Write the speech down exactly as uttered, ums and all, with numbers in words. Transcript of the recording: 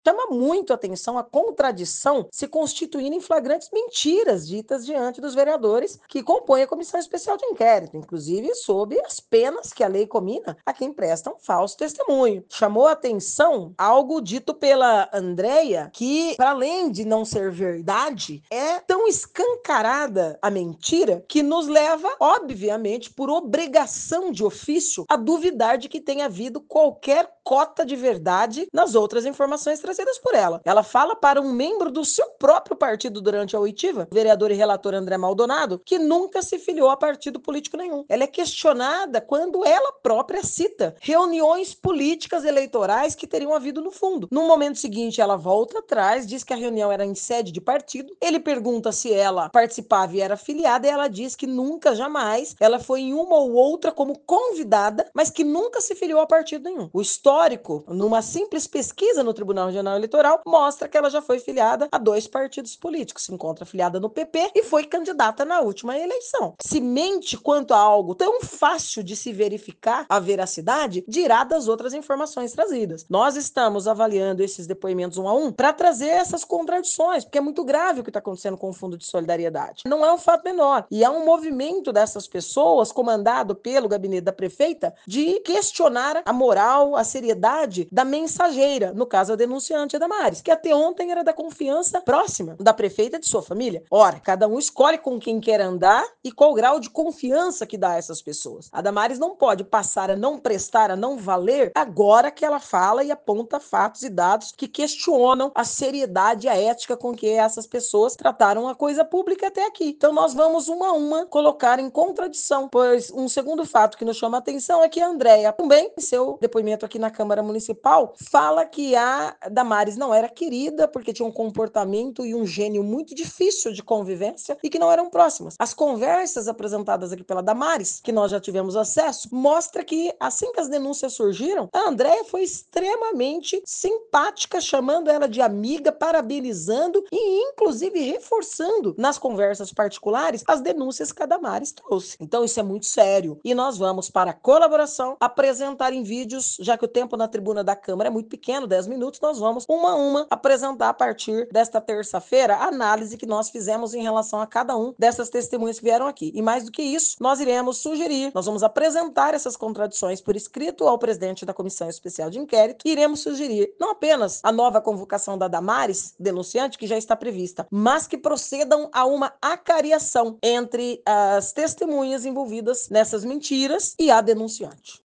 Chama muito atenção a contradição se constituindo em flagrantes mentiras ditas diante dos vereadores que compõem a Comissão Especial de Inquérito, inclusive sob as penas que a lei comina a quem presta um falso testemunho. Chamou atenção algo dito pela Andréia que, para além de não ser verdade, é tão escancarada a mentira que nos leva, obviamente, por obrigação de ofício, a duvidar de que tenha havido qualquer cota de verdade nas outras informações trazidas por ela. Ela fala para um membro do seu próprio partido durante a oitiva, o vereador e relator André Maldonado, que nunca se filiou a partido político nenhum. Ela é questionada quando ela própria cita reuniões políticas eleitorais que teriam havido no fundo. No momento seguinte, ela volta atrás, diz que a reunião era em sede de partido. Ele pergunta se ela participava e era filiada, e ela diz que nunca, jamais, ela foi em uma ou outra como convidada, mas que nunca se filiou a partido nenhum. O histórico, numa simples pesquisa no Tribunal Regional Eleitoral, mostra que ela já foi filiada a dois partidos políticos. Se encontra filiada no P P e foi candidata na última eleição. Se mente quanto a algo tão fácil de se verificar a veracidade, dirá das outras informações trazidas. Nós estamos avaliando esses depoimentos um a um para trazer essas contradições, porque é muito grave o que está acontecendo com o Fundo de Solidariedade. Não é um fato menor. E há um movimento dessas pessoas, comandado pelo gabinete da prefeita, de questionar a moral, a seriedade da mensageira, no caso a denunciante Damares, que até ontem era da confiança próxima da prefeita e de sua família. Ora, cada um escolhe com quem quer andar e qual grau de confiança que dá a essas pessoas. A Damares não pode passar a não prestar, a não valer, agora que ela fala e aponta fatos e dados que questionam a seriedade e a ética com que essas pessoas trataram a coisa pública até aqui. Então nós vamos uma a uma colocar em contradição, pois um segundo fato que nos chama a atenção é que a Andréia também, em seu depoimento aqui na Câmara Municipal, fala que a Damares não era querida porque tinha um comportamento e um gênio muito difícil de convivência e que não eram próximas. As conversas apresentadas aqui pela Damares, que nós já tivemos acesso, mostra que assim que as denúncias surgiram, a Andréia foi extremamente simpática, chamando ela de amiga, parabenizando e inclusive reforçando nas conversas particulares as denúncias que a Damares trouxe. Então isso é muito sério e nós vamos para a colaboração apresentar em vídeos, já que o tempo na tribuna da Câmara é muito pequeno, dez minutos, nós vamos uma a uma apresentar a partir desta terça-feira a análise que nós fizemos em relação a cada um dessas testemunhas que vieram aqui. E mais do que isso, nós iremos sugerir, nós vamos apresentar essas contradições por escrito ao presidente da Comissão Especial de Inquérito e iremos sugerir não apenas a nova convocação da Damares, denunciante, que já está prevista, mas que procedam a uma acariação entre as testemunhas envolvidas nessas mentiras e a denunciante.